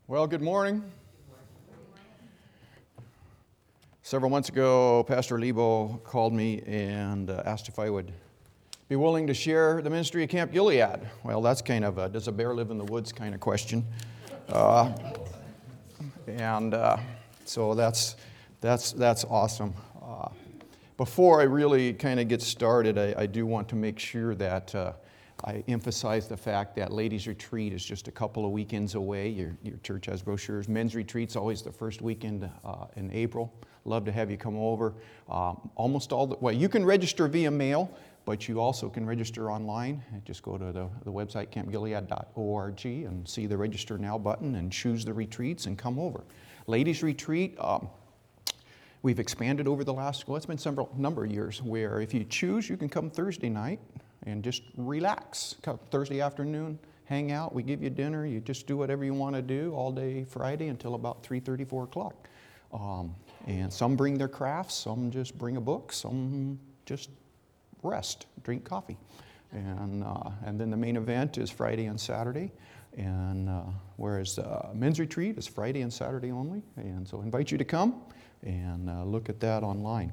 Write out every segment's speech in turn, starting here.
Well, good morning. Several months ago, Pastor Lebo called me and asked if I would be willing to share the ministry of Camp Gilead. Well, that's kind of a does a bear live in the woods kind of question. So that's awesome. Before I really kind of get started, I do want to make sure that I emphasize the fact that Ladies' Retreat is just a couple of weekends away. Your church has brochures. Men's Retreat's always the first weekend in April. Love to have you come over. You can register via mail, but you also can register online. Just go to the website campgilead.org and see the Register Now button and choose the retreats and come over. Ladies' Retreat, we've expanded over the last, it's been several number of years, where if you choose, you can come Thursday night and just relax. Come Thursday afternoon, hang out, we give you dinner, you just do whatever you want to do all day Friday until about 3:30, 4 o'clock. And some bring their crafts, some just bring a book, some just rest, drink coffee. And then the main event is Friday and Saturday. And whereas Men's Retreat is Friday and Saturday only. And so I invite you to come and look at that online.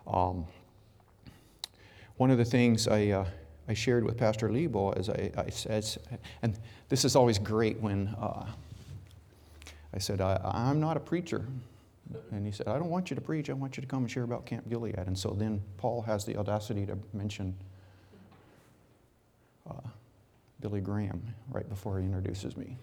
One of the things I shared with Pastor Lebo is I said, and this is always great when I said, I'm not a preacher. And he said, I don't want you to preach, I want you to come and share about Camp Gilead. And so then Paul has the audacity to mention Billy Graham right before he introduces me.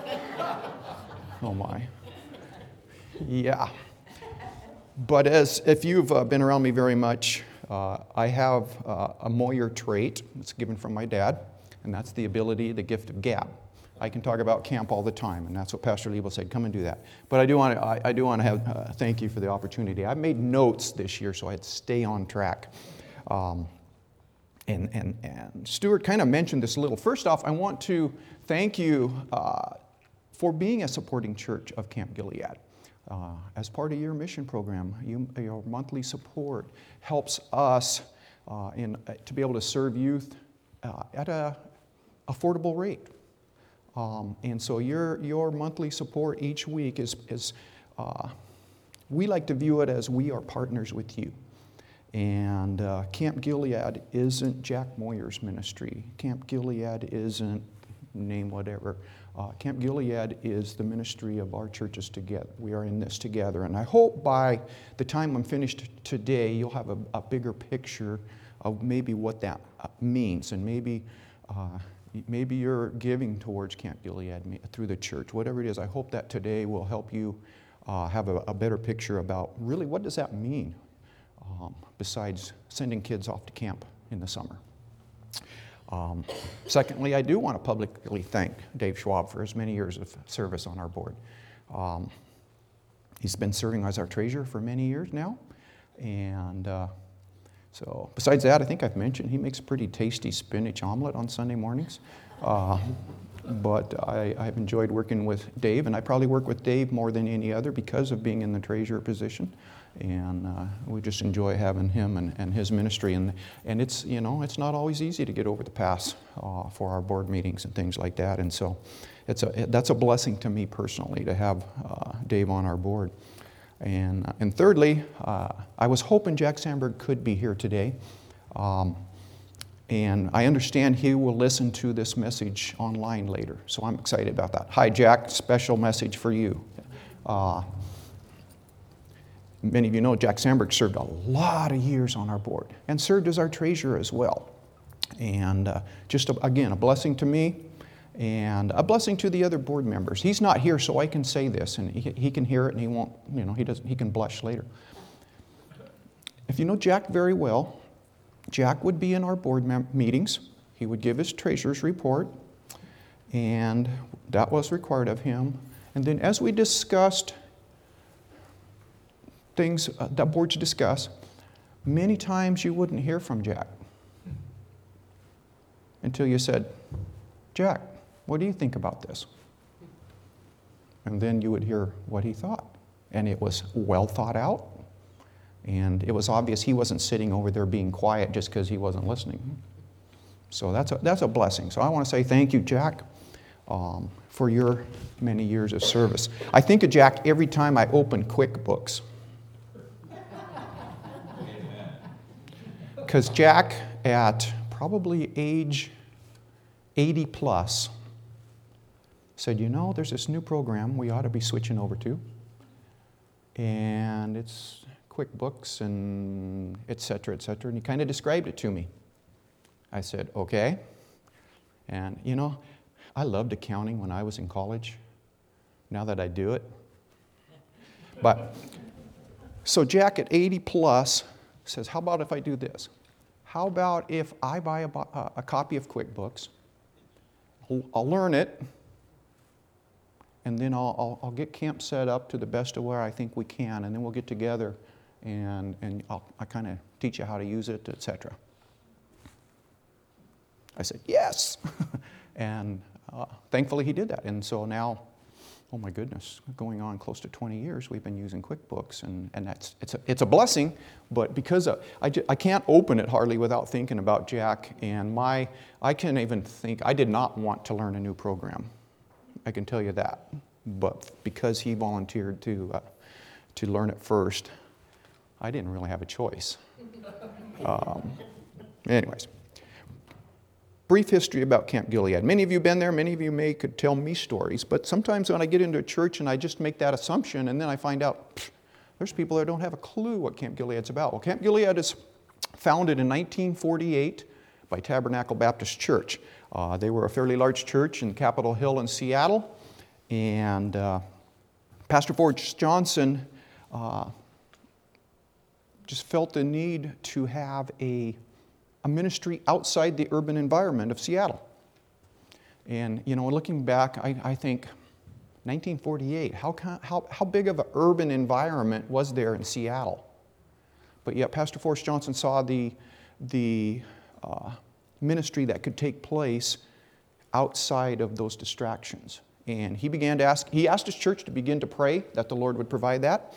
Oh my. Yeah. But if you've been around me very much, I have a Moyer trait that's given from my dad, and that's the gift of gab. I can talk about camp all the time, and that's what Pastor Lebo said, come and do that. But I do want to have thank you for the opportunity. I made notes this year, so I had to stay on track. And Stuart kind of mentioned this a little. First off, I want to thank you for being a supporting church of Camp Gilead. As part of your mission program, your monthly support helps us to be able to serve youth at an affordable rate. And so your monthly support each week is we like to view it as we are partners with you. And Camp Gilead isn't Jack Moyer's ministry. Camp Gilead isn't name whatever. Camp Gilead is the ministry of our churches together. We are in this together. And I hope by the time I'm finished today, you'll have a bigger picture of maybe what that means. And maybe you're giving towards Camp Gilead through the church. Whatever it is, I hope that today will help you have a better picture about really what does that mean besides sending kids off to camp in the summer. Secondly, I do want to publicly thank Dave Schwab for his many years of service on our board. He's been serving as our treasurer for many years now. And so besides that, I think I've mentioned he makes a pretty tasty spinach omelet on Sunday mornings. But I've enjoyed working with Dave, and I probably work with Dave more than any other because of being in the treasurer position. And we just enjoy having him and his ministry. And it's, it's not always easy to get over the pass for our board meetings and things like that. And so that's a blessing to me personally to have Dave on our board. And thirdly, I was hoping Jack Sandberg could be here today. And I understand he will listen to this message online later. So I'm excited about that. Hi, Jack, special message for you. Many of you know Jack Sandberg served a lot of years on our board and served as our treasurer as well. And again, a blessing to me and a blessing to the other board members. He's not here, so I can say this, and he can hear it, and he won't, he can blush later. If you know Jack very well, Jack would be in our board meetings. He would give his treasurer's report, and that was required of him. And then as we discussed things that boards discuss, many times you wouldn't hear from Jack until you said, Jack, what do you think about this? And then you would hear what he thought. And it was well thought out. And it was obvious he wasn't sitting over there being quiet just because he wasn't listening. So that's a blessing. So I want to say thank you, Jack. for your many years of service. I think of Jack every time I open QuickBooks. Because Jack, at probably age 80 plus, said, you know, there's this new program we ought to be switching over to. And it's QuickBooks and et cetera, et cetera. And he kind of described it to me. I said, okay. And, you know, I loved accounting when I was in college. Now that I do it. But, so Jack at 80 plus says, how about if I do this? How about if I buy a copy of QuickBooks, I'll learn it, and then I'll get camp set up to the best of where I think we can, and then we'll get together and I'll kind of teach you how to use it, etc. I said, yes. And thankfully he did that. And so now, oh my goodness, going on close to 20 years, we've been using QuickBooks, and it's a blessing, but because I can't open it hardly without thinking about Jack, and I can't even think, I did not want to learn a new program. I can tell you that. But because he volunteered to learn it first, I didn't really have a choice. Anyways. Brief history about Camp Gilead. Many of you have been there. Many of you could tell me stories. But sometimes when I get into a church and I just make that assumption, and then I find out there's people that don't have a clue what Camp Gilead's about. Well, Camp Gilead is founded in 1948 by Tabernacle Baptist Church. They were a fairly large church in Capitol Hill in Seattle. And Pastor Forrest Johnson just felt the need to have a ministry outside the urban environment of Seattle. And, you know, looking back, I think 1948, how big of an urban environment was there in Seattle? But yet Pastor Forrest Johnson saw the ministry that could take place outside of those distractions. And he began to he asked his church to begin to pray that the Lord would provide that.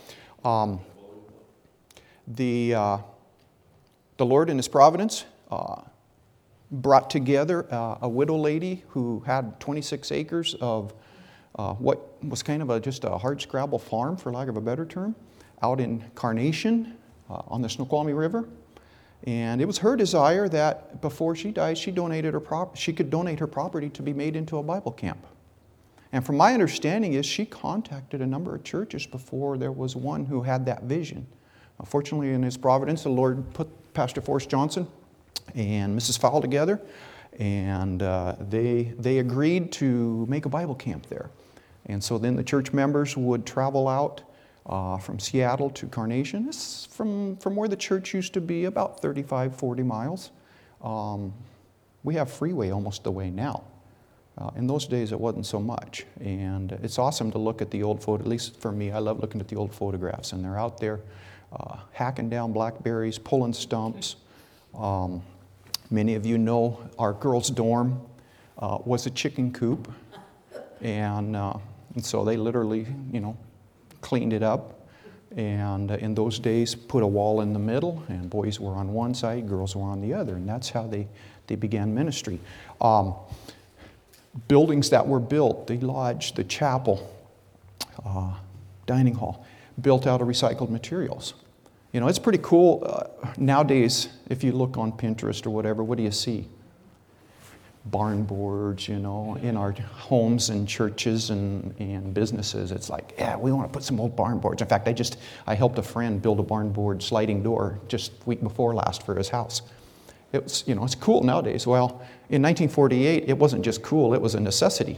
The Lord in His providence brought together a widow lady who had 26 acres of what was kind of just a hard-scrabble farm, for lack of a better term, out in Carnation on the Snoqualmie River. And it was her desire that before she died, she could donate her property to be made into a Bible camp. And from my understanding is she contacted a number of churches before there was one who had that vision. Fortunately, in His providence, the Lord put Pastor Forrest Johnson and Mrs. Fowle together, and they agreed to make a Bible camp there. And so then the church members would travel out from Seattle to Carnation. It's from where the church used to be, about 35, 40 miles. We have freeway almost the way now. In those days, it wasn't so much. And it's awesome to look at the old photos. At least for me, I love looking at the old photographs. And they're out there hacking down blackberries, pulling stumps. Many of you know our girls' dorm was a chicken coop. And so they literally, cleaned it up. And in those days, put a wall in the middle. And boys were on one side, girls were on the other. And that's how they began ministry. Buildings that were built, the lodge, the chapel, dining hall, built out of recycled materials. It's pretty cool. Nowadays, if you look on Pinterest or whatever, what do you see? Barn boards, in our homes and churches and businesses. It's like, yeah, we want to put some old barn boards. In fact, I helped a friend build a barn board sliding door just week before last for his house. It's cool nowadays. Well, in 1948, it wasn't just cool, it was a necessity.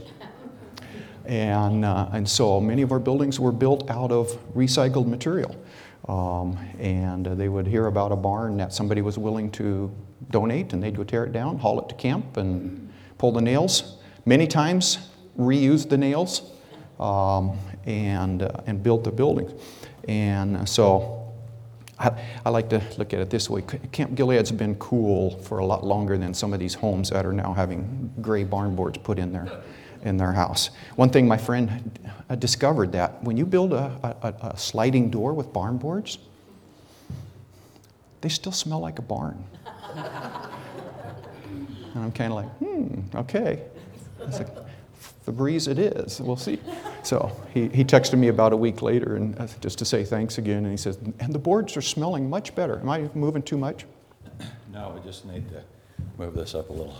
And so many of our buildings were built out of recycled material. And they would hear about a barn that somebody was willing to donate, and they'd go tear it down, haul it to camp, and pull the nails. Many times, reuse the nails, and build the buildings. And so I like to look at it this way. Camp Gilead's been cool for a lot longer than some of these homes that are now having gray barn boards put in their house. One thing my friend discovered that when you build a sliding door with barn boards, they still smell like a barn. And I'm kind of like, okay. It's like, Febreze it is. We'll see. So he texted me about a week later and just to say thanks again. And he says, and the boards are smelling much better. Am I moving too much? No, we just need to move this up a little.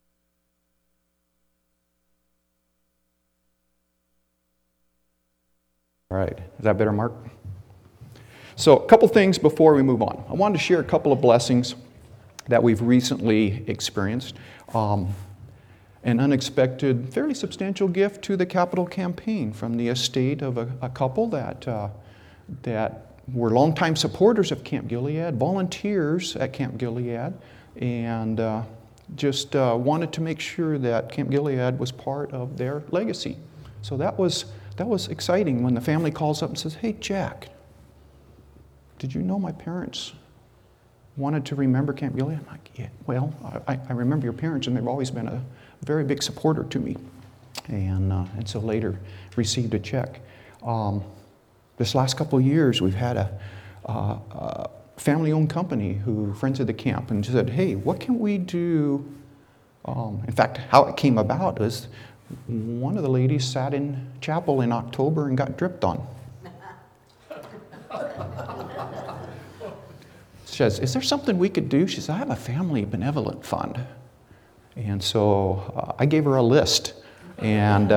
All right. Is that better, Mark? So a couple things before we move on. I wanted to share a couple of blessings that we've recently experienced. An unexpected, fairly substantial gift to the capital campaign from the estate of a couple that were longtime supporters of Camp Gilead, volunteers at Camp Gilead, and just wanted to make sure that Camp Gilead was part of their legacy. So that was exciting when the family calls up and says, "Hey, Jack, did you know my parents wanted to remember Camp Gilead?" I'm like, "Yeah, well, I remember your parents, and they've always been a very big supporter to me." And so later received a check. This last couple of years, we've had a family-owned company who friends of the camp and said, "Hey, what can we do?" In fact, how it came about is one of the ladies sat in chapel in October and got dripped on. She says, "Is there something we could do?" She says, "I have a family benevolent fund." And so I gave her a list. And,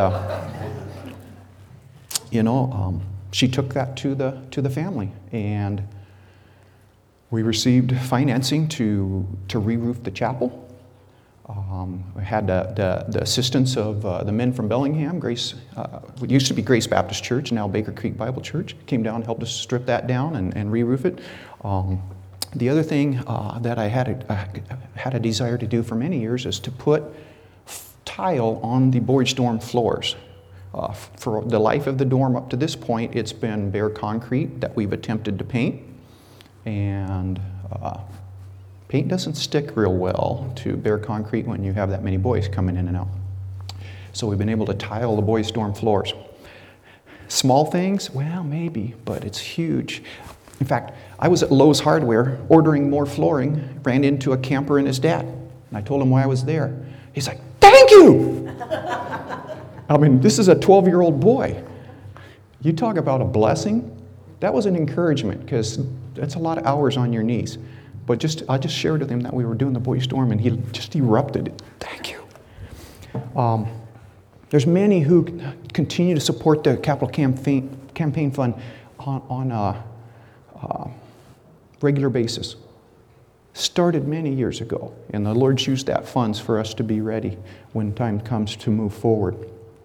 she took that to the family. And we received financing to re-roof the chapel. We had the assistance of the men from Bellingham. Grace, it used to be Grace Baptist Church, now Baker Creek Bible Church, came down and helped us strip that down and re-roof it. The other thing that I had a desire to do for many years is to put tile on the Boyd's dorm floors. For the life of the dorm up to this point, it's been bare concrete that we've attempted to paint. And paint doesn't stick real well to bare concrete when you have that many boys coming in and out. So we've been able to tile the boys' dorm floors. Small things? Well, maybe, but it's huge. In fact, I was at Lowe's Hardware ordering more flooring, ran into a camper and his dad. And I told him why I was there. He's like, "Thank you!" I mean, this is a 12-year-old boy. You talk about a blessing. That was an encouragement because that's a lot of hours on your knees. But I just shared with him that we were doing the boys' dorm and he just erupted. "Thank you." There's many who continue to support the Capital Campaign Fund on a regular basis. Started many years ago, and the Lord's used that funds for us to be ready when time comes to move forward.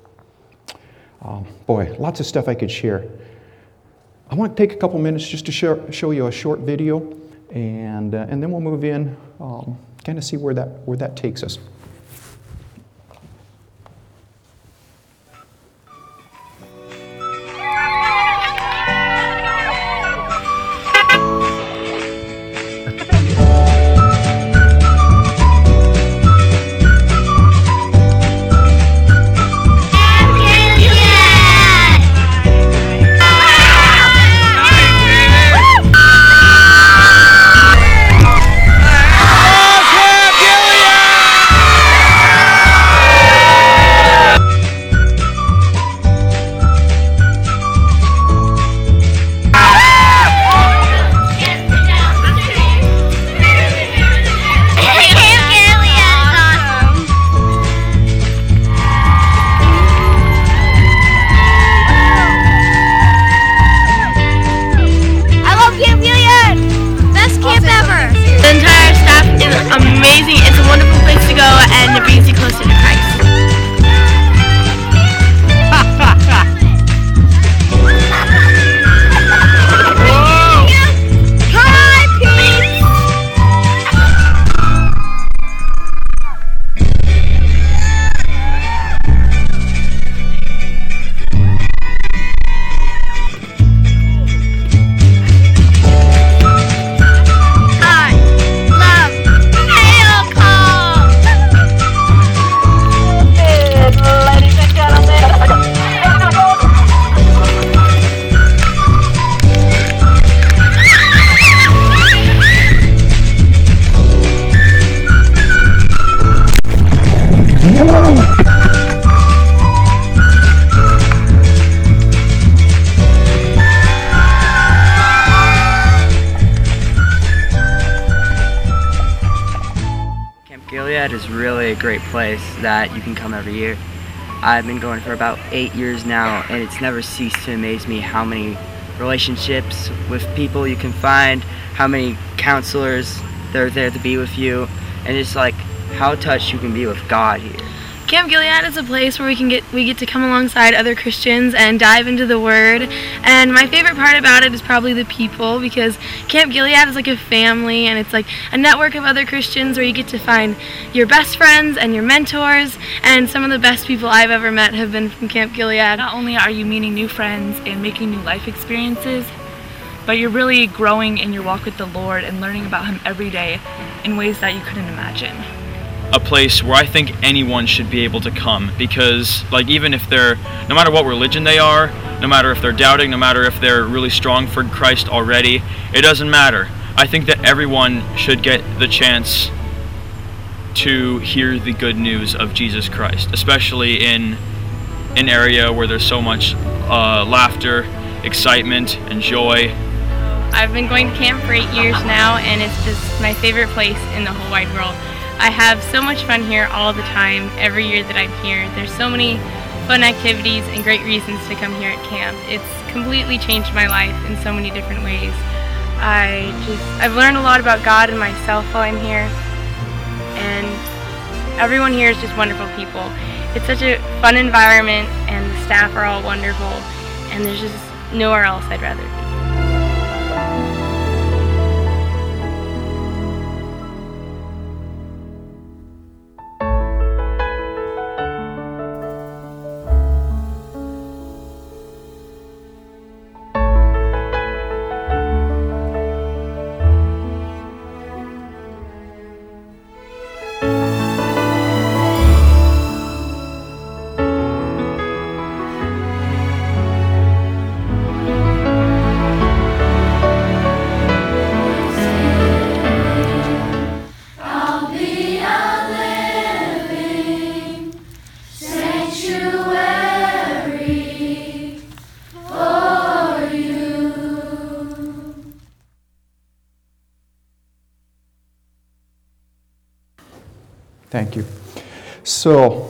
Lots of stuff I could share. I want to take a couple minutes just to show you a short video, and then we'll move in, kind of see where that takes us. great place that you can come every year. I've been going for about 8 years now, and it's never ceased to amaze me how many relationships with people you can find, how many counselors that are there to be with you, and just like how touched you can be with God here. Camp Gilead is a place where we get to come alongside other Christians and dive into the Word. And my favorite part about it is probably the people, because Camp Gilead is like a family, and it's like a network of other Christians where you get to find your best friends and your mentors. And some of the best people I've ever met have been from Camp Gilead. Not only are you meeting new friends and making new life experiences, but you're really growing in your walk with the Lord and learning about Him every day in ways that you couldn't imagine. A place where I think anyone should be able to come, because like even if they're, no matter what religion they are, no matter if they're doubting, no matter if they're really strong for Christ already, it doesn't matter. I think that everyone should get the chance to hear the good news of Jesus Christ, especially in an area where there's so much laughter, excitement, and joy. I've been going to camp for 8 years now, and it's just my favorite place in the whole wide world. I have so much fun here all the time, every year that I'm here. There's so many fun activities and great reasons to come here at camp. It's completely changed my life in so many different ways. I've learned a lot about God and myself while I'm here, and everyone here is just wonderful people. It's such a fun environment, and the staff are all wonderful, and there's just nowhere else I'd rather be. Thank you. So,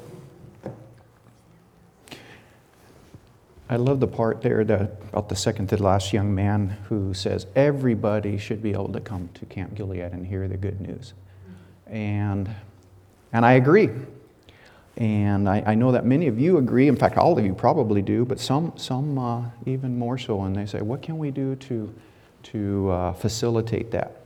I love the part there about the second to last young man who says everybody should be able to come to Camp Gilead and hear the good news. And I agree. And I know that many of you agree. In fact, all of you probably do, but some even more so. And they say, what can we do to facilitate that?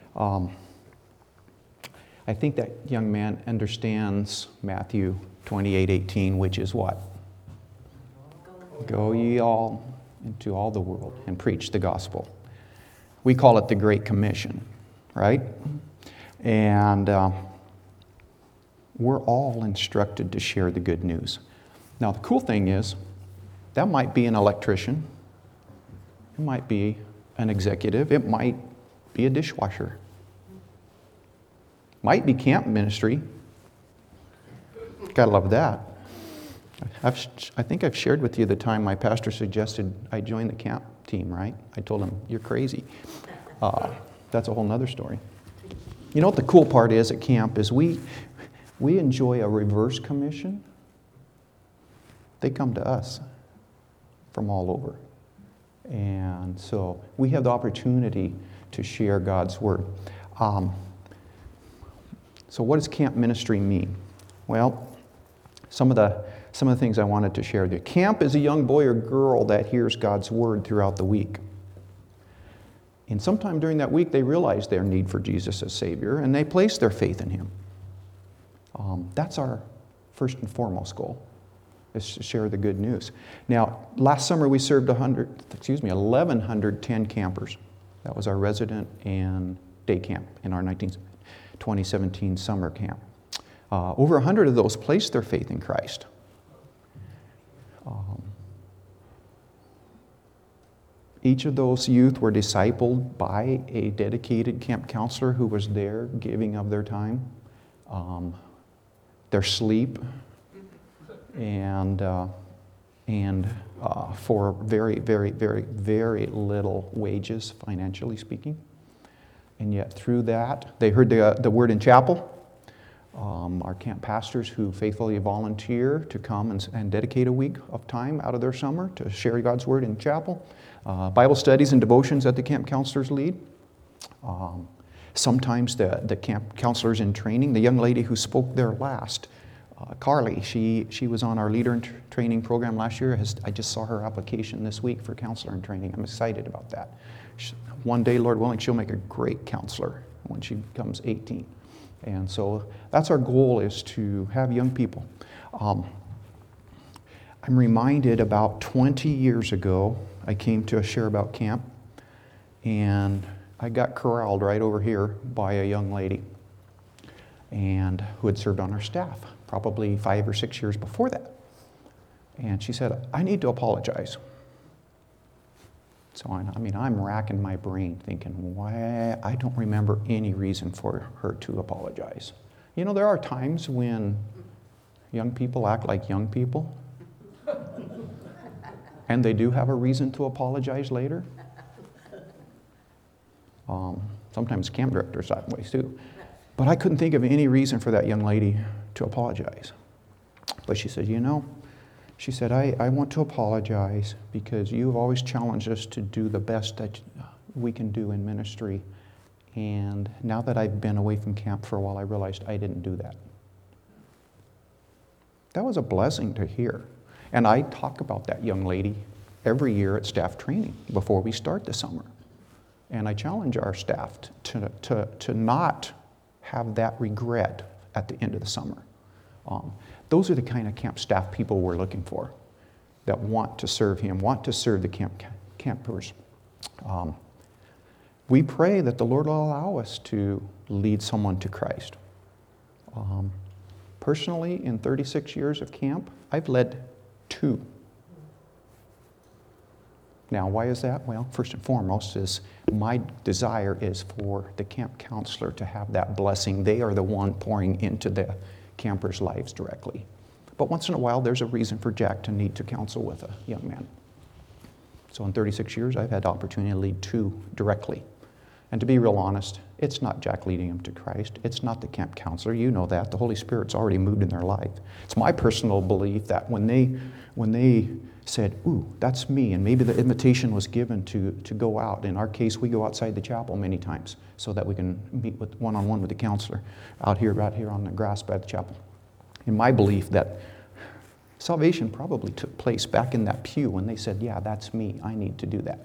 I think that young man understands Matthew 28:18, which is what? Go ye all into all the world and preach the gospel. We call it the Great Commission, right? And we're all instructed to share the good news. Now, the cool thing is, that might be an electrician, it might be an executive, it might be a dishwasher. Might be camp ministry. Gotta love that. I think I've shared with you the time my pastor suggested I join the camp team, right? I told him, you're crazy. That's a whole nother story. You know what the cool part is at camp is we enjoy a reverse commission. They come to us from all over. And so we have the opportunity to share God's word. So what does camp ministry mean? Well, some of the things I wanted to share with you. Camp is a young boy or girl that hears God's word throughout the week. And sometime during that week, they realize their need for Jesus as Savior, and they place their faith in Him. That's our first and foremost goal, is to share the good news. Now, last summer we served 1,110 campers. That was our resident and day camp in our 2017 summer camp. Over 100 of those placed their faith in Christ. Each of those youth were discipled by a dedicated camp counselor who was there giving of their time, their sleep, and for very, very, very, very little wages, financially speaking. And yet through that, they heard the word in chapel. our camp pastors who faithfully volunteer to come and dedicate a week of time out of their summer to share God's Word in chapel, Bible studies and devotions that the camp counselors lead. Sometimes the camp counselors in training, the young lady who spoke there last, Carly, she was on our leader in training program last year. I just saw her application this week for counselor in training. I'm excited about that. One day, Lord willing, she'll make a great counselor when she becomes 18. And so that's our goal, is to have young people. I'm reminded about 20 years ago, I came to a Share About camp, and I got corralled right over here by a young lady and who had served on our staff probably 5 or 6 years before that. And she said, I need to apologize. So I'm racking my brain thinking, why? I don't remember any reason for her to apologize. You know, there are times when young people act like young people, and they do have a reason to apologize later. Sometimes camp directors that way too. But I couldn't think of any reason for that young lady to apologize. But she said, she said, I want to apologize because you've always challenged us to do the best that we can do in ministry. And now that I've been away from camp for a while, I realized I didn't do that. That was a blessing to hear. And I talk about that young lady every year at staff training before we start the summer. And I challenge our staff to not have that regret at the end of the summer. Those are the kind of camp staff people we're looking for, that want to serve Him, want to serve the campers. We pray that the Lord will allow us to lead someone to Christ. Personally, in 36 years of camp, I've led 2. Now, why is that? Well, first and foremost is my desire is for the camp counselor to have that blessing. They are the one pouring into the campers' lives directly. But once in a while, there's a reason for Jack to need to counsel with a young man. So in 36 years, I've had the opportunity to lead 2 directly. And to be real honest, it's not Jack leading them to Christ. It's not the camp counselor. You know that. The Holy Spirit's already moved in their life. It's my personal belief that when they said, ooh, that's me, and maybe the invitation was given to go out. In our case, we go outside the chapel many times so that we can meet with one-on-one with the counselor out here on the grass by the chapel. In my belief that salvation probably took place back in that pew when they said, yeah, that's me, I need to do that.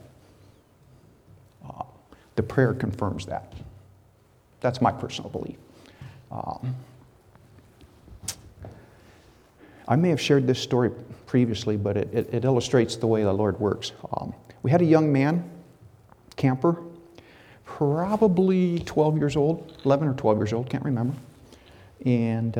The prayer confirms that. That's my personal belief. I may have shared this story previously, but it illustrates the way the Lord works. We had a young man, camper, probably 12 years old, 11 or 12 years old, can't remember. And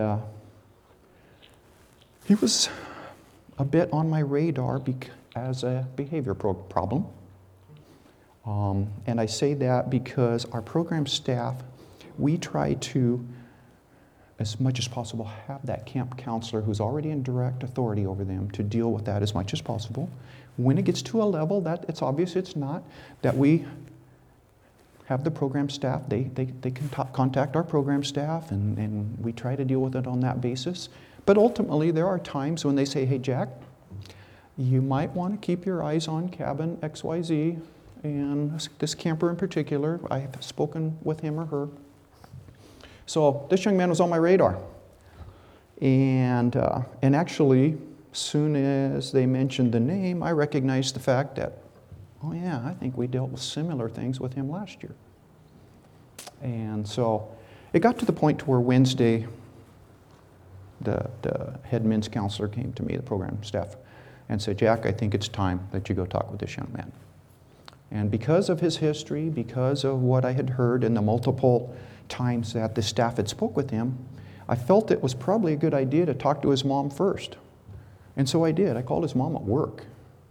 he was a bit on my radar as a behavior problem. And I say that because our program staff, we try to, as much as possible, have that camp counselor who's already in direct authority over them to deal with that as much as possible. When it gets to a level that it's obvious it's not, that we have the program staff, they can contact our program staff, and we try to deal with it on that basis. But ultimately, there are times when they say, hey, Jack, you might want to keep your eyes on cabin XYZ, and this camper in particular. I have spoken with him or her. So this young man was on my radar. And actually, as soon as they mentioned the name, I recognized the fact that, oh yeah, I think we dealt with similar things with him last year. And so it got to the point to where Wednesday, the head men's counselor came to me, the program staff, and said, Jack, I think it's time that you go talk with this young man. And because of his history, because of what I had heard in the multiple times that the staff had spoke with him, I felt it was probably a good idea to talk to his mom first. And so I did. I called his mom at work.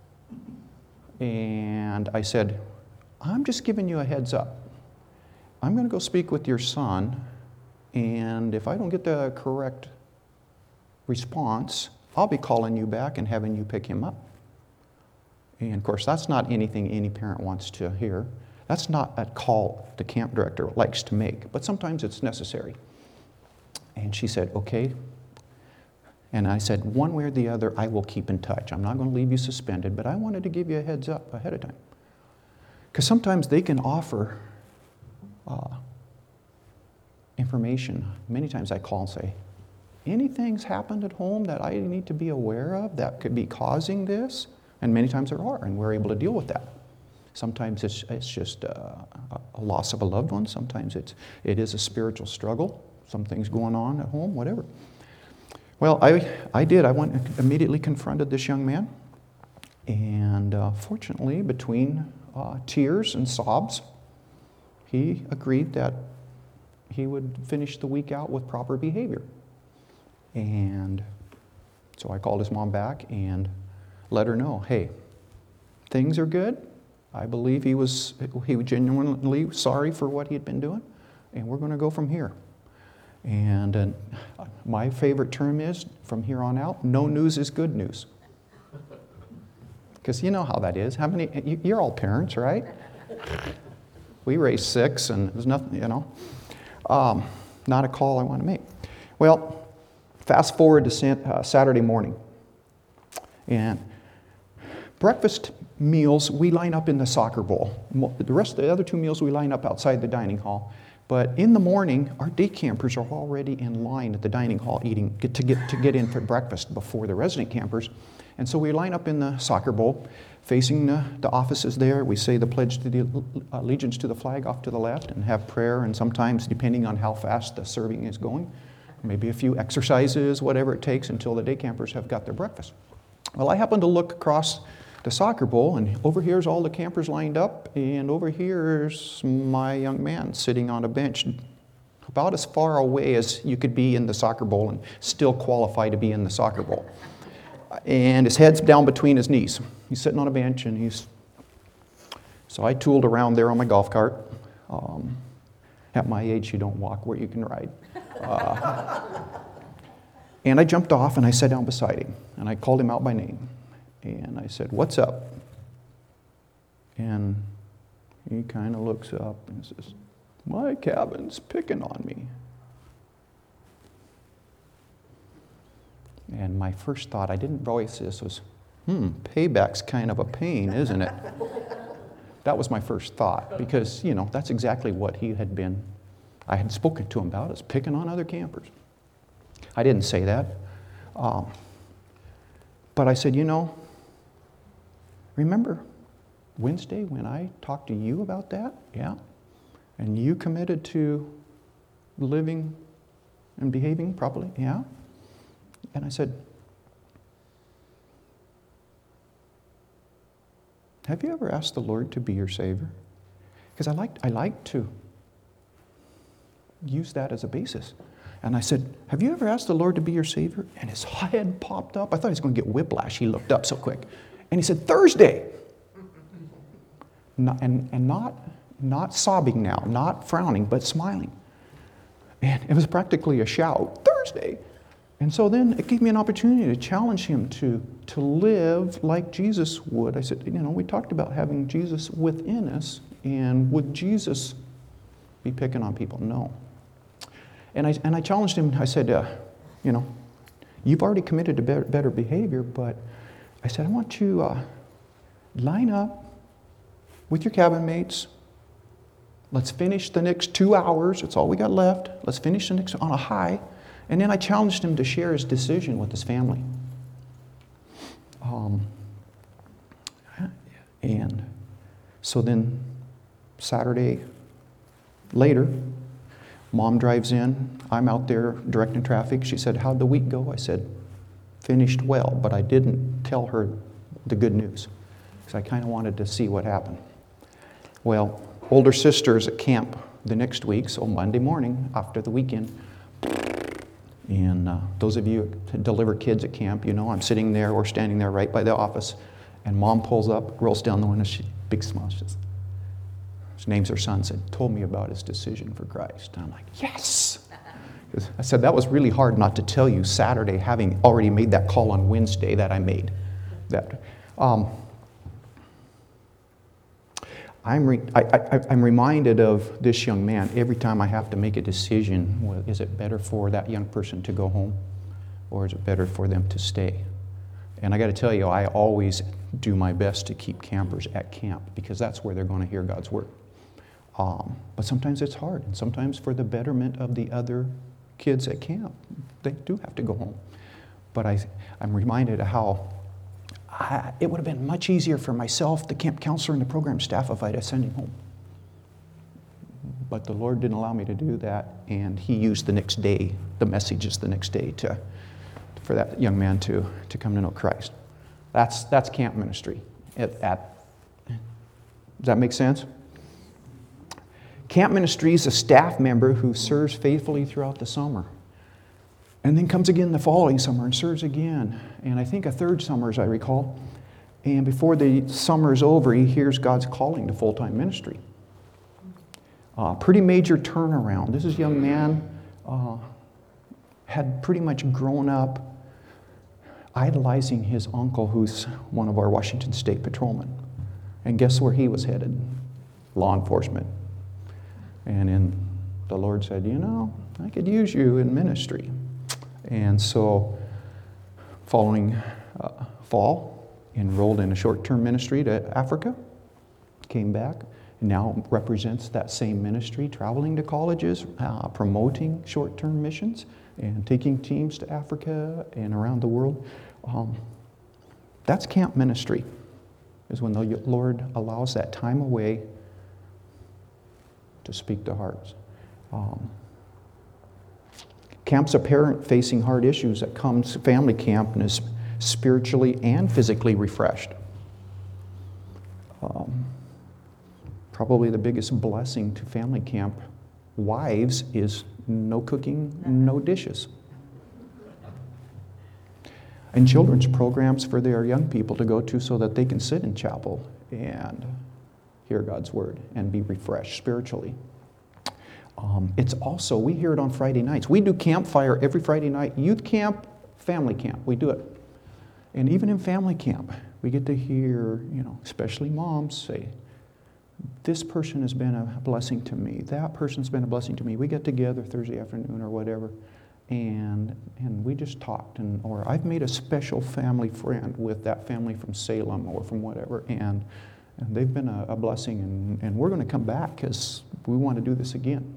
And I said, I'm just giving you a heads up. I'm going to go speak with your son, and if I don't get the correct response, I'll be calling you back and having you pick him up. And of course, that's not anything any parent wants to hear. That's not a call the camp director likes to make, but sometimes it's necessary. And she said, okay. And I said, one way or the other, I will keep in touch. I'm not going to leave you suspended, but I wanted to give you a heads up ahead of time. Because sometimes they can offer information. Many times I call and say, anything's happened at home that I need to be aware of that could be causing this? And many times there are, and we're able to deal with that. Sometimes it's just a loss of a loved one. Sometimes it is a spiritual struggle. Some things going on at home, whatever. Well, I did. I went and immediately confronted this young man. And fortunately, between tears and sobs, he agreed that he would finish the week out with proper behavior. And so I called his mom back and let her know, hey, things are good. I believe he was genuinely sorry for what he had been doing, and we're going to go from here. And my favorite term is, from here on out, no news is good news. Because you know how that is. How many? You're all parents, right? We raised 6, and there's nothing, not a call I want to make. Well, fast forward to Saturday morning, and breakfast meals, we line up in the soccer bowl. The other 2 meals, we line up outside the dining hall. But in the morning, our day campers are already in line at the dining hall eating to get in for breakfast before the resident campers. And so we line up in the soccer bowl, facing the offices there. We say the pledge to the allegiance to the flag off to the left and have prayer. And sometimes, depending on how fast the serving is going, maybe a few exercises, whatever it takes until the day campers have got their breakfast. Well, I happened to look across the soccer bowl, and over here's all the campers lined up, and over here's my young man sitting on a bench about as far away as you could be in the soccer bowl and still qualify to be in the soccer bowl. And his head's down between his knees. He's sitting on a bench, and so I tooled around there on my golf cart. At my age, you don't walk where you can ride. And I jumped off, and I sat down beside him, and I called him out by name. And I said, what's up? And he kind of looks up and says, my cabin's picking on me. And my first thought, I didn't voice this, was, payback's kind of a pain, isn't it? That was my first thought, because, that's exactly what I had spoken to him about, is picking on other campers. I didn't say that. But I said, remember Wednesday when I talked to you about that? Yeah. And you committed to living and behaving properly? Yeah. And I said, have you ever asked the Lord to be your Savior? Because I like to use that as a basis. And I said, have you ever asked the Lord to be your Savior? And his head popped up. I thought he was going to get whiplash. He looked up so quick. And he said, Thursday. Not sobbing now, not frowning, but smiling. And it was practically a shout, Thursday. And so then it gave me an opportunity to challenge him to live like Jesus would. I said, we talked about having Jesus within us, and would Jesus be picking on people? No. And I challenged him. I said, you've already committed to better behavior, but I said, I want you to line up with your cabin mates. Let's finish the next 2 hours. That's all we got left. Let's finish the next on a high. And then I challenged him to share his decision with his family. And so then Saturday later, Mom drives in. I'm out there directing traffic. She said, how'd the week go? I said, finished well, but I didn't tell her the good news because I kind of wanted to see what happened. Well, older sister is at camp the next week, so Monday morning after the weekend, and those of you who deliver kids at camp, I'm sitting there or standing there right by the office, and Mom pulls up, rolls down the window, big smile, she says, she names her son, told me about his decision for Christ. And I'm like, yes! I said, that was really hard not to tell you Saturday, having already made that call on Wednesday that I made. I'm reminded of this young man every time I have to make a decision. Well, is it better for that young person to go home, or is it better for them to stay? And I got to tell you, I always do my best to keep campers at camp, because that's where they're going to hear God's word. But sometimes it's hard, and sometimes for the betterment of the other kids at camp, they do have to go home. But I'm reminded of how it would have been much easier for myself, the camp counselor, and the program staff if I'd have sent him home. But the Lord didn't allow me to do that, and He used the next day, the messages the next day, for that young man to come to know Christ. That's camp ministry. Does that make sense? Camp ministry is a staff member who serves faithfully throughout the summer, and then comes again the following summer and serves again. And I think a third summer, as I recall. And before the summer is over, he hears God's calling to full-time ministry. Pretty major turnaround. This is a young man, had pretty much grown up idolizing his uncle, who's one of our Washington State patrolmen. And guess where he was headed? Law enforcement. And then the Lord said, I could use you in ministry. And so, following fall, enrolled in a short-term ministry to Africa, came back, and now represents that same ministry, traveling to colleges, promoting short-term missions, and taking teams to Africa and around the world. That's camp ministry, is when the Lord allows that time away to speak to hearts. Camp's a parent facing hard issues that comes to family camp and is spiritually and physically refreshed. Probably the biggest blessing to family camp wives is no cooking, no dishes. And children's programs for their young people to go to so that they can sit in chapel and hear God's word and be refreshed spiritually. It's also, we hear it on Friday nights. We do campfire every Friday night. Youth camp, family camp, we do it. And even in family camp, we get to hear, especially moms say, this person has been a blessing to me. That person's been a blessing to me. We get together Thursday afternoon or whatever, and we just talked. Or I've made a special family friend with that family from Salem or from whatever, and they've been a blessing, and we're going to come back because we want to do this again.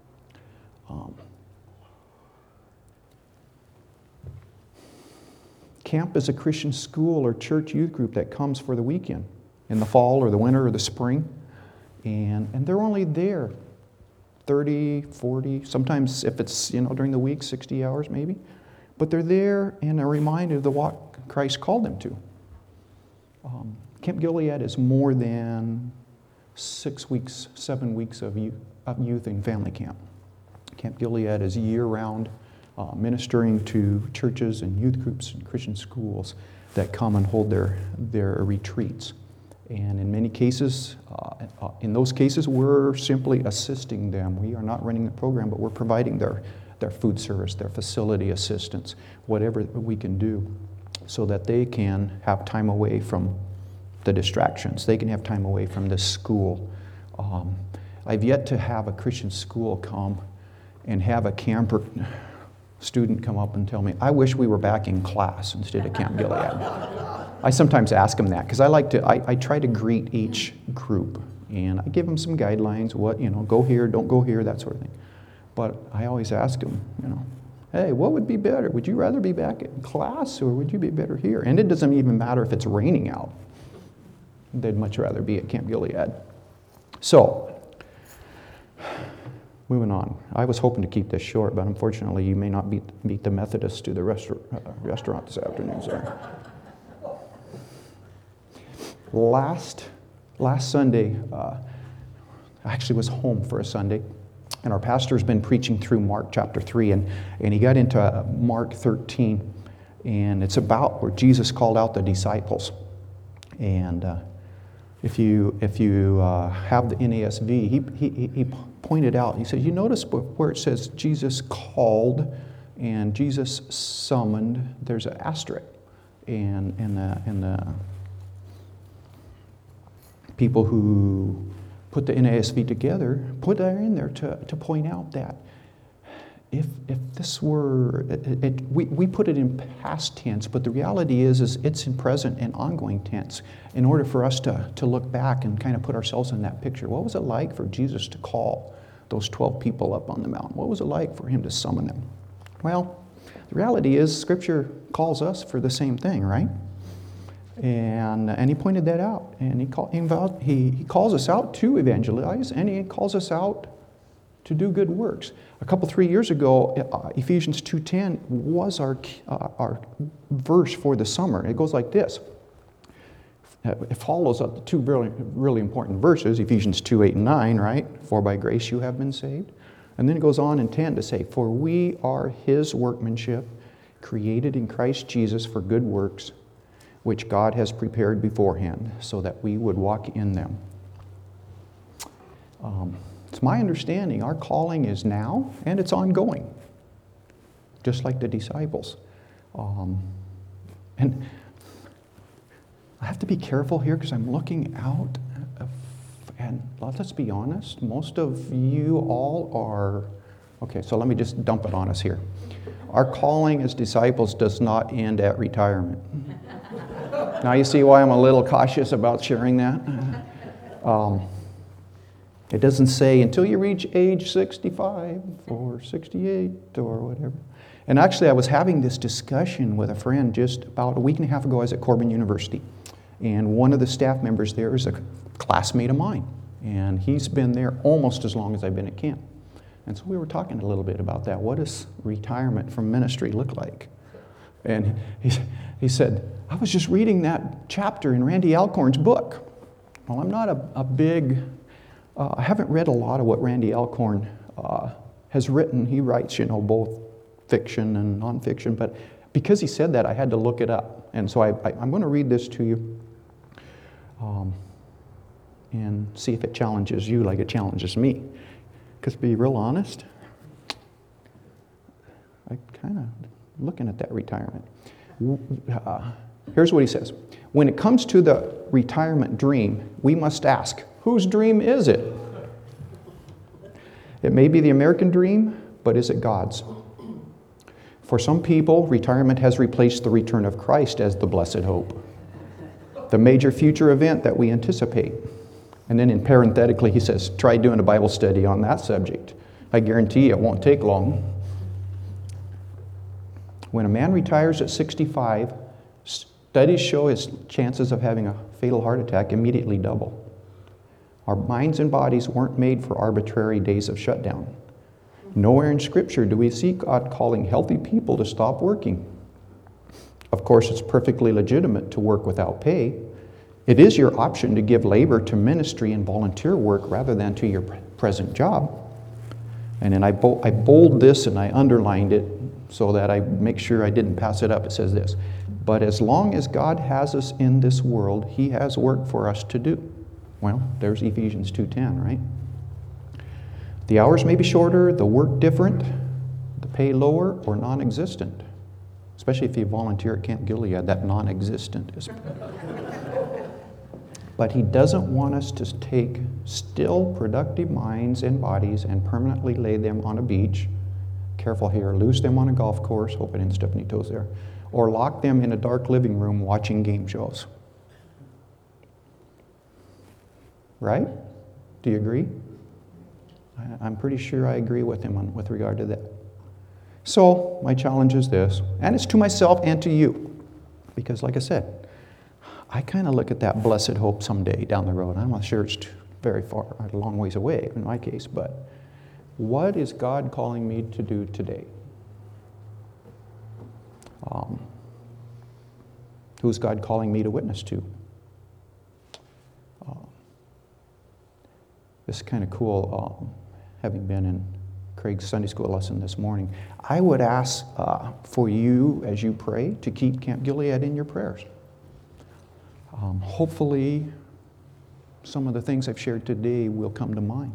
Camp is a Christian school or church youth group that comes for the weekend in the fall or the winter or the spring. And they're only there 30, 40, sometimes if it's, during the week, 60 hours maybe. But they're there and are reminded of what Christ called them to. Camp Gilead is more than 6 weeks, 7 weeks of youth and family camp. Camp Gilead is year-round, ministering to churches and youth groups and Christian schools that come and hold their retreats. And in many cases, in those cases, we're simply assisting them. We are not running the program, but we're providing their food service, their facility assistance, whatever we can do, so that they can have time away from the distractions. They can have time away from the school. I've yet to have a Christian school come and have a camper student come up and tell me, I wish we were back in class instead of Camp Gilead. I sometimes ask them that because I try to greet each group, and I give them some guidelines, go here, don't go here, that sort of thing. But I always ask them, hey, what would be better? Would you rather be back in class or would you be better here? And it doesn't even matter if it's raining out. They'd much rather be at Camp Gilead. So, moving on. I was hoping to keep this short, but unfortunately you may not beat the Methodists to the restaurant this afternoon. Sorry. Last Sunday, I actually was home for a Sunday, and our pastor's been preaching through Mark chapter 3, and he got into Mark 13, and it's about where Jesus called out the disciples. And if you have the NASV, he pointed out, he said, you notice where it says Jesus called and Jesus summoned, there's an asterisk. And the people who put the NASV together put that in there to point out that if this were, we put it in past tense, but the reality is it's in present and ongoing tense in order for us to look back and kind of put ourselves in that picture. What was it like for Jesus to call those 12 people up on the mountain? What was it like for him to summon them? Well, the reality is Scripture calls us for the same thing, right? And he pointed that out. And he calls us out to evangelize, and he calls us out to do good works. 3 years ago, Ephesians 2:10 was our verse for the summer. It goes like this. It follows up the two really, really important verses, Ephesians 2:8 and 9, right? For by grace you have been saved. And then it goes on in 10 to say, for we are his workmanship, created in Christ Jesus for good works, which God has prepared beforehand, so that we would walk in them. It's my understanding our calling is now and it's ongoing, just like the disciples. And I have to be careful here because I'm looking out, and let's be honest, most of you all are, okay, so let me just dump it on us here. Our calling as disciples does not end at retirement. Now you see why I'm a little cautious about sharing that. It doesn't say until you reach age 65 or 68 or whatever. And actually I was having this discussion with a friend just about a week and a half ago. I was at Corbin University. And one of the staff members there is a classmate of mine. And he's been there almost as long as I've been at camp. And so we were talking a little bit about that. What does retirement from ministry look like? And he said, I was just reading that chapter in Randy Alcorn's book. Well, I'm not a big... I haven't read a lot of what Randy Alcorn has written. He writes, both fiction and nonfiction. But because he said that, I had to look it up. And so I'm going to read this to you and see if it challenges you like it challenges me. Because to be real honest, I kind of looking at that retirement. Here's what he says. When it comes to the retirement dream, we must ask, whose dream is it? It may be the American dream, but is it God's? For some people, retirement has replaced the return of Christ as the blessed hope, the major future event that we anticipate. And then parenthetically, he says, try doing a Bible study on that subject. I guarantee you it won't take long. When a man retires at 65, studies show his chances of having a fatal heart attack immediately double. Our minds and bodies weren't made for arbitrary days of shutdown. Nowhere in Scripture do we see God calling healthy people to stop working. Of course, it's perfectly legitimate to work without pay. It is your option to give labor to ministry and volunteer work rather than to your present job. And then I bold this and I underlined it so that I make sure I didn't pass it up. It says this, but as long as God has us in this world, He has work for us to do. Well, there's Ephesians 2:10, right? The hours may be shorter, the work different, the pay lower or non-existent. Especially if you volunteer at Camp Gilead, that non-existent is. But He doesn't want us to take still productive minds and bodies and permanently lay them on a beach, careful here, lose them on a golf course, hope I didn't step any toes there, or lock them in a dark living room watching game shows. Right? Do you agree? I'm pretty sure I agree with him with regard to that. So, my challenge is this, and it's to myself and to you, because like I said, I kind of look at that blessed hope someday down the road. I'm not sure it's very far, a long ways away in my case, but what is God calling me to do today? Who's God calling me to witness to? This is kind of cool, having been in Craig's Sunday school lesson this morning. I would ask for you, as you pray, to keep Camp Gilead in your prayers. Hopefully, some of the things I've shared today will come to mind.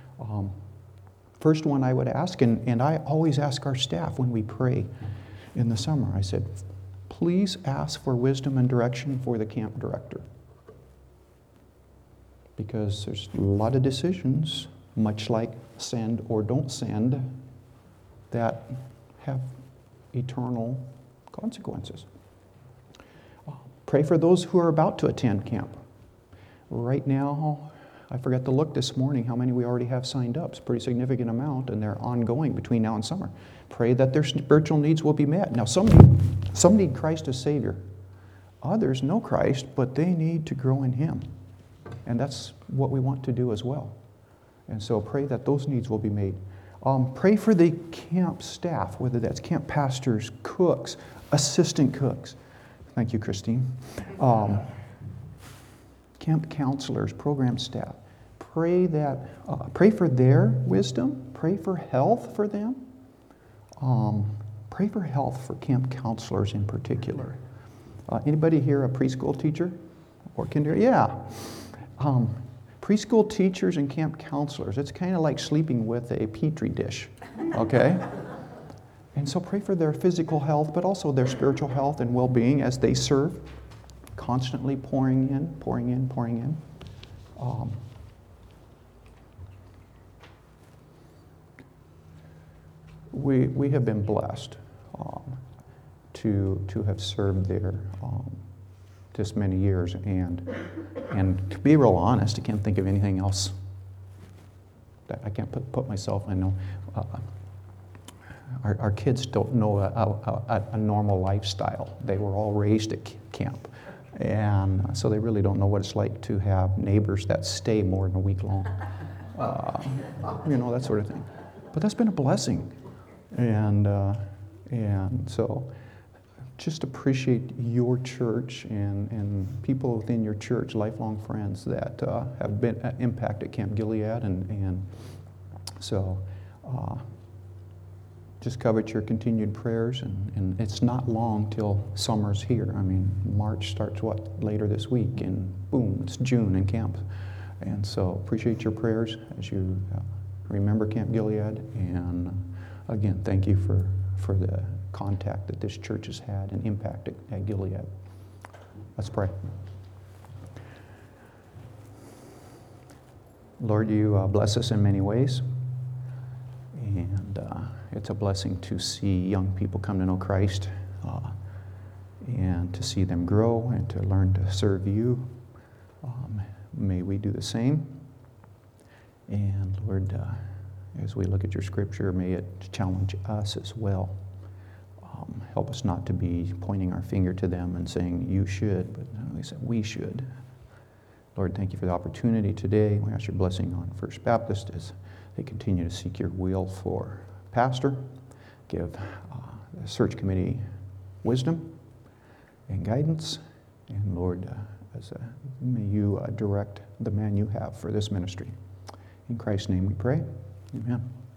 First one I would ask, and I always ask our staff when we pray in the summer, I said, please ask for wisdom and direction for the camp director. because there's a lot of decisions, much like send or don't send, that have eternal consequences. Pray for those who are about to attend camp. Right now, I forgot to look this morning how many we already have signed up. It's a pretty significant amount, and they're ongoing between now and summer. Pray that their spiritual needs will be met. Now, some need Christ as Savior. Others know Christ, but they need to grow in Him. And that's what we want to do as well. And so pray that those needs will be made. Pray for the camp staff, whether that's camp pastors, cooks, assistant cooks. Thank you, Christine. Camp counselors, program staff. Pray for their wisdom. Pray for health for them. Pray for health for camp counselors in particular. Anybody here a preschool teacher or kindergarten? Yeah. Preschool teachers and camp counselors, it's kind of like sleeping with a petri dish, okay? And so pray for their physical health, but also their spiritual health and well-being as they serve, constantly pouring in. We have been blessed to have served there this many years, and to be real honest, I can't think of anything else that I can't put myself in. Our kids don't know a normal lifestyle. They were all raised at camp, and so they really don't know what it's like to have neighbors that stay more than a week long, that sort of thing. But that's been a blessing, and so just appreciate your church and people within your church, lifelong friends that have been impacted Camp Gilead, and so just covet your continued prayers, and it's not long till summer's here. I mean, March starts later this week, and boom, it's June in camp. And so appreciate your prayers as you remember Camp Gilead, and again, thank you for the contact that this church has had and impact at Gilead. Let's pray. Lord, you bless us in many ways, and it's a blessing to see young people come to know Christ, and to see them grow and to learn to serve you. May we do the same. And Lord, as we look at your scripture, may it challenge us as well. Help us not to be pointing our finger to them and saying, you should, but we said we should. Lord, thank you for the opportunity today. We ask your blessing on First Baptist as they continue to seek your will for pastor. Give the search committee wisdom and guidance. And Lord, may you direct the man you have for this ministry. In Christ's name we pray. Amen.